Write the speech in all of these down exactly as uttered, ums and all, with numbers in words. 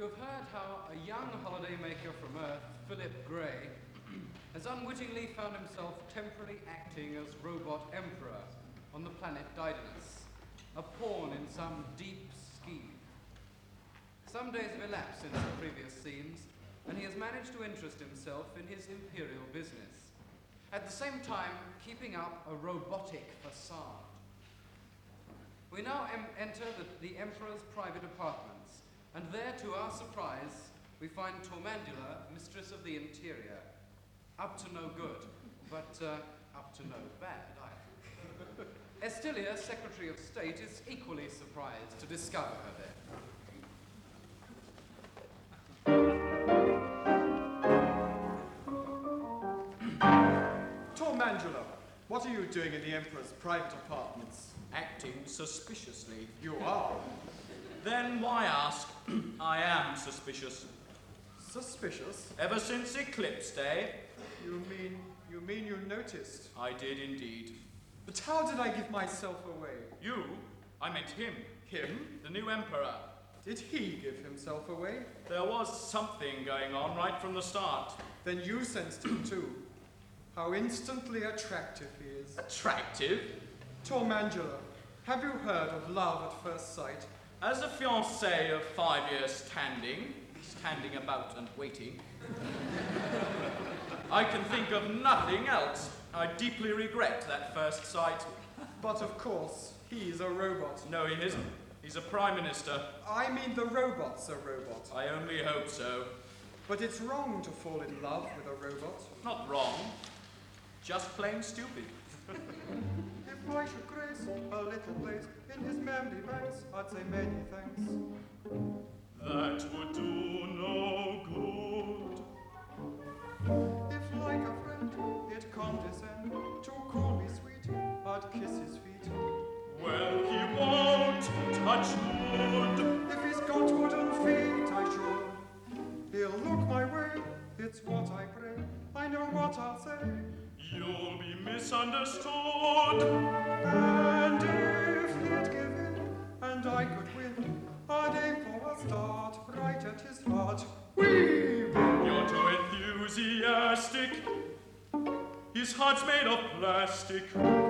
You have heard how a young holidaymaker from Earth, Philip Gray, has unwittingly found himself temporarily acting as robot emperor on the planet Daedalus, a pawn in some deep scheme. Some days have elapsed since the previous scenes, and he has managed to interest himself in his imperial business, at the same time keeping up a robotic facade. We now em enter the, the Emperor's private apartments, and there, to our surprise, we find Tormandula, Mistress of the Interior, up to no good, but uh, up to no bad either. Estilia, Secretary of State, is equally surprised to discover her there. Tormandula, what are you doing in the Emperor's private apartments? Acting suspiciously. You are? Then why ask? I am suspicious. Suspicious? Ever since Eclipse Day. You mean, you mean you noticed? I did indeed. But how did I give myself away? You? I meant him. Him? The new Emperor. Did he give himself away? There was something going on right from the start. Then you sensed it too. How instantly attractive he is. Attractive? Tormandula, have you heard of love at first sight? As a fiancé of five years standing, standing about and waiting, I can think of nothing else. I deeply regret that first sight. But of course, he's a robot. No, he isn't. He's a prime minister. I mean the robot's a robot. I only hope so. But it's wrong to fall in love with a robot. Not wrong. Just plain stupid. If I should grace a little place in his memory banks, I'd say many thanks. That would do no good. If like a friend it condescend to call me sweet, I'd kiss his feet. Well, he won't touch wood. If he's got wooden feet, I sure. He'll look my way, it's what I pray. I know what I'll say. You'll be misunderstood. And if he'd give in, and I could win, I'd aim for a start right at his heart. Whee! You're too enthusiastic. His heart's made of plastic.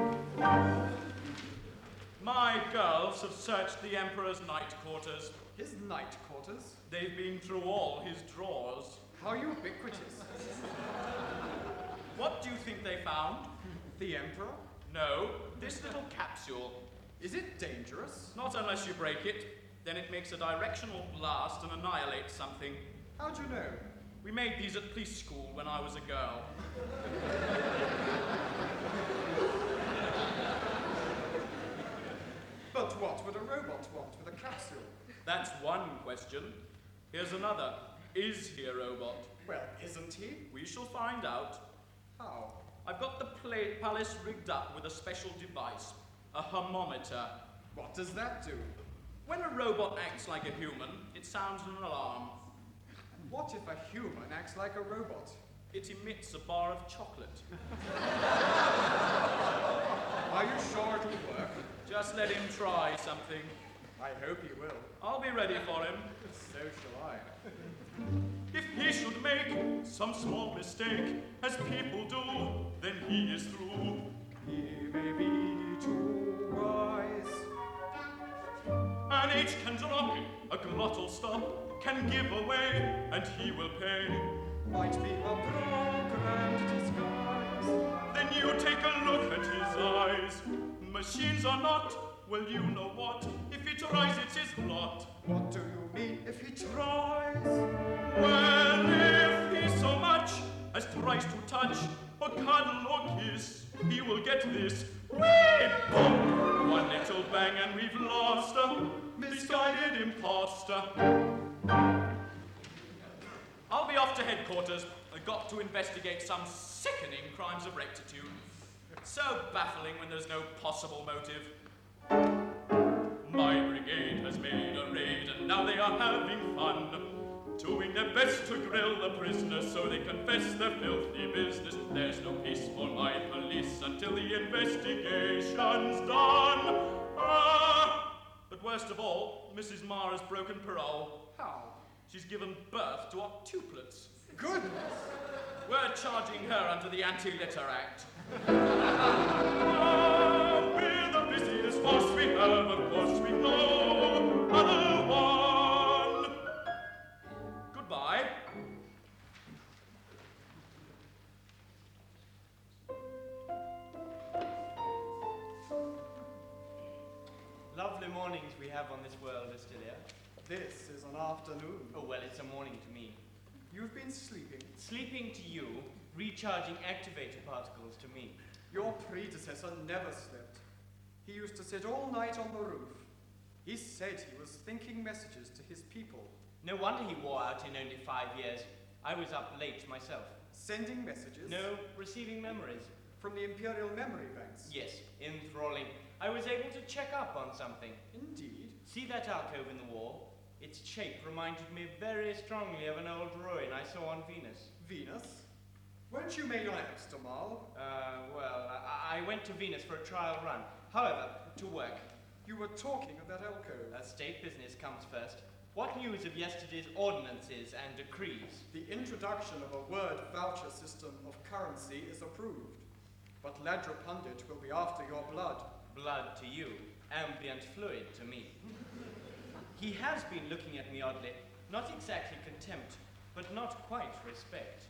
My girls have searched the Emperor's night quarters. His night quarters? They've been through all his drawers. How ubiquitous. What do you think they found? The Emperor? No, this little capsule. Is it dangerous? Not unless you break it. Then it makes a directional blast and annihilates something. How'd you know? We made these at police school when I was a girl. But what would a robot want with a capsule? That's one question. Here's another. Is he a robot? Well, isn't he? We shall find out. How? I've got the play palace rigged up with a special device, a thermometer. What does that do? When a robot acts like a human, it sounds an alarm. What if a human acts like a robot? It emits a bar of chocolate. Are you sure it'll work? Just let him try something. I hope he will. I'll be ready for him. So shall I. If he should make some small mistake, as people do, then he is through. He may be too wise. An H can drop, a glottal stop, can give away, and he will pay. Might be a programmed disguise. Then you take a look at his eyes. Machines are not, well, you know what. If he tries, it's his lot. What do you mean if he tries? Well, if he so much as tries to touch or cuddle or kiss, he will get this. Whee! Boom! One little bang and we've lost a misguided imposter. I'll be off to headquarters. I've got to investigate some sickening crimes of rectitude. So baffling when there's no possible motive. My brigade has made a raid, and now they are having fun, doing their best to grill the prisoners so they confess their filthy business. There's no peace for my police until the investigation's done. Ah! But worst of all, Missus Marr has broken parole. How? She's given birth to octuplets. Goodness! We're charging her under the Anti-Litter Act. Ah, we're the busiest force we have, of course we know other one. Goodbye. Lovely mornings we have on this world, Astilia. This is an afternoon. Oh, well, it's a morning to me. You've been sleeping. Sleeping to you, recharging activator particles to me. Your predecessor never slept. He used to sit all night on the roof. He said he was thinking messages to his people. No wonder he wore out in only five years. I was up late myself. Sending messages? No, receiving memories. From the Imperial Memory Banks? Yes, enthralling. I was able to check up on something. Indeed. See that alcove in the wall? Its shape reminded me very strongly of an old ruin I saw on Venus. Venus? Weren't you made on Extermal? Uh, well, I, I went to Venus for a trial run. However, to work. You were talking of that alcove. Uh, state business comes first. What news of yesterday's ordinances and decrees? The introduction of a word voucher system of currency is approved. But Ladra Pundit will be after your blood. Blood to you, ambient fluid to me. He has been looking at me oddly, not exactly contempt, but not quite respect.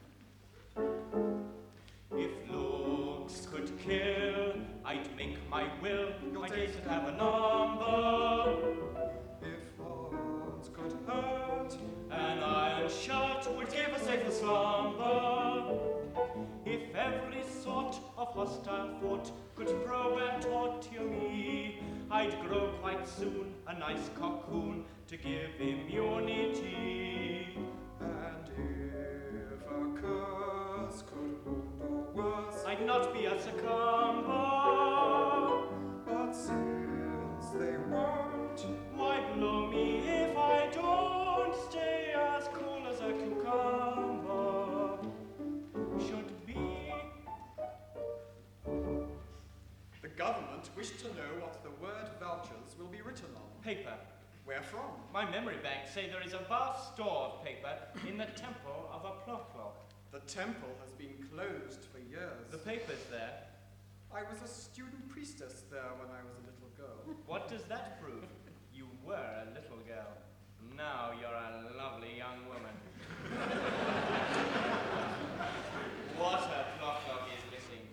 If looks could kill, I'd make my will. My days would have a number. If odds could hurt, An iron shot would give a safer slumber. If every sort of hostile foot could probe and torture me, I'd grow quite soon a nice cocoon to give immunity. and if a curse could wound or worse, I'd not be a succumber. but since they won't, Why blow me if I don't stay as cool as a cucumber? Should be. the government wish to know what the word vouchers will be written on. Paper. Where from? My memory banks say there is a vast store of paper in the temple of a Plocloc. The temple has been closed for years. The paper's there. I was a student priestess there when I was a little girl. What does that prove? You were a little girl. Now you're a lovely young woman. What a Plocloc is missing.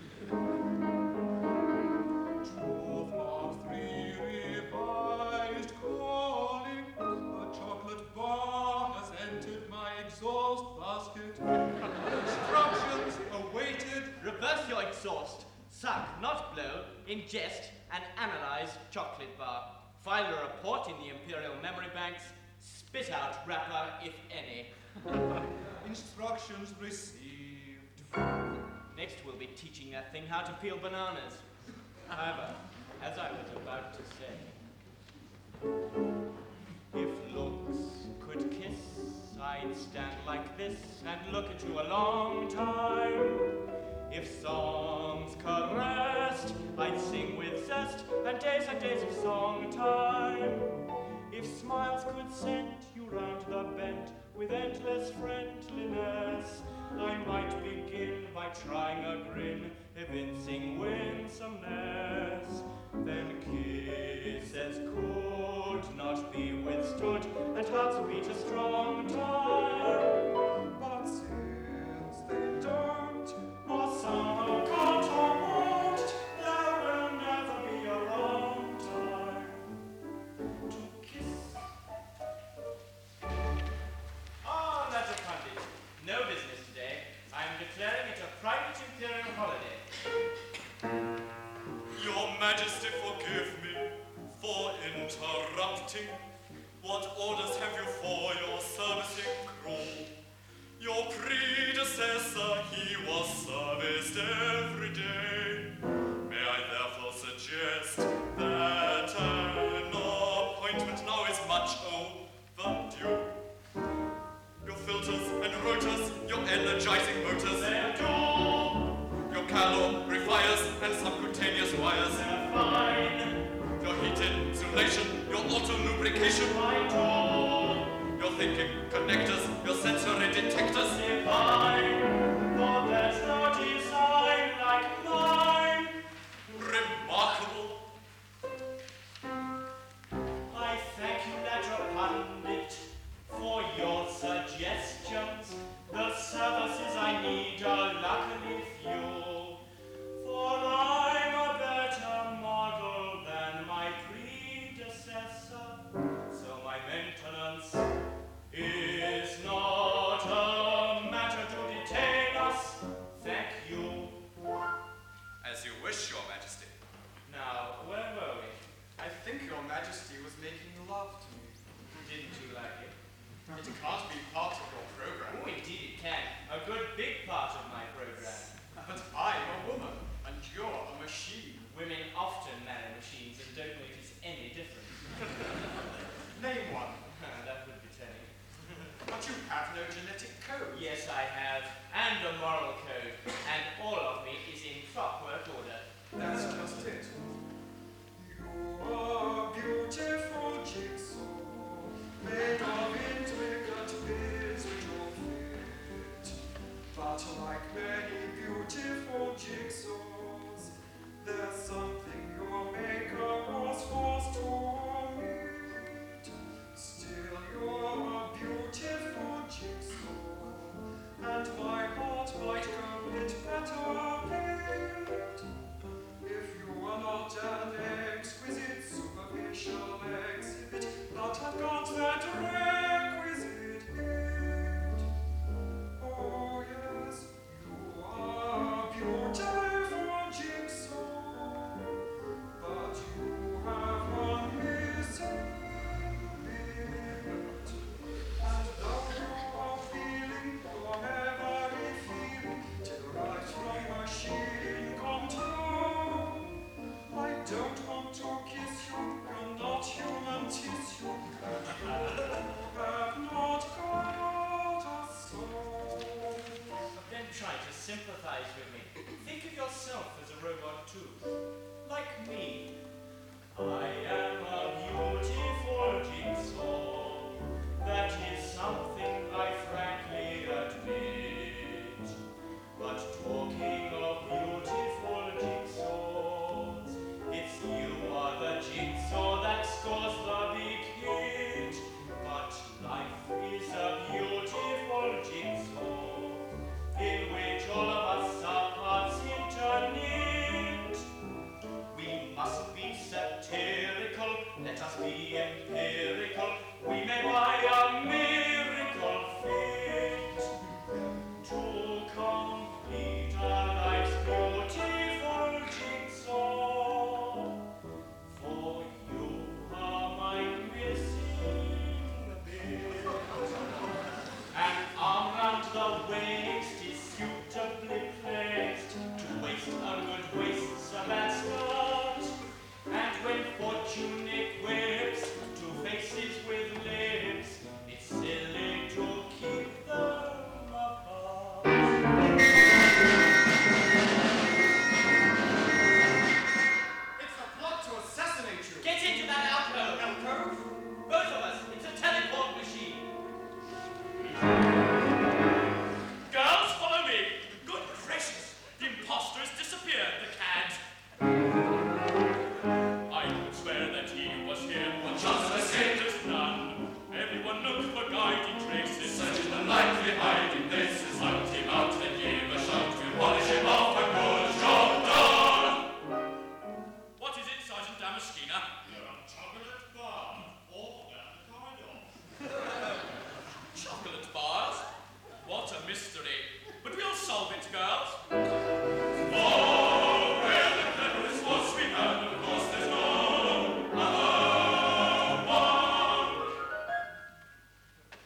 Truth Mark three revised calling. A chocolate bar has entered my exhaust basket. Instructions awaited. Reverse your exhaust. Suck, not blow, ingest, and analyze chocolate bar. File a report in the Imperial Memory Banks. Spit out wrapper, if any. Instructions received. Next we'll be teaching that thing how to peel bananas. However, as I was about to say, if looks could kiss, I'd stand like this and look at you a long time. If songs caressed, I'd sing with zest and days and days of song time. If smiles could send you round the bend with endless friendliness, I might begin by trying a grin, evincing winsomeness. Then kisses could not be withstood, and hearts beat a strong time. But since they don't, Or some can't or won't, there will never be a wrong time to kiss. Ah, Ladra Pundit, no business today. I am declaring it a private imperial holiday. Your Majesty, forgive me for interrupting. What orders have you for your servicing crew? Your predecessor, he was serviced every day. May I therefore suggest that an appointment now is much overdue? Your filters and rotors, your energizing motors, They're dull, your calorifers and subcutaneous wires, they're fine, your heat insulation, your auto lubrication, I do. your thinking connectors, your sensory detectors. Divine, for there's no design like mine. Remarkable. I thank you, Ledger Pundit, for your suggestions. The services I need are luckily few, for I'm a better model than my predecessor, so my maintenance is not a matter to detain us. Thank you. As you wish, Your Majesty. Now, where were we? I think Your Majesty was making love to me. Didn't you like it? It can't be part of your program. Oh, indeed it can. A good big part of my program. But I'm a woman, and you're a machine. Women often marry machines and don't notice any difference. Name one. That would be telling. But you have no genetic code. Yes, I have. And a moral code. And all of me is in clockwork order. That's just it. You are a beautiful jigsaw, made of intricate bits which all fit. But like many beautiful jigsaws, there's something your maker was forced to omit. Still, you're a beautiful jigsaw, and my heart might go a bit better bit if you were not an exquisite superficial exhibit that had got that requisite hit. Oh yes, you are a beautiful jigsaw, but you have one missing bit. And though you are feeling your every feeling till right from machine control, I don't want to kiss you, you're not human tissue, and you have not got a soul. But then try to sympathize with me. Think of yourself as a robot too. Like me. I am a beautiful jigsaw. That is something I frankly admit. But talking of beautiful jigsaws, it's you are the jigsaw that scores the big hit. But life is a beautiful jigsaw in which all of us are parts interknit. We mustn't be satirical, let us be empirical. We may wire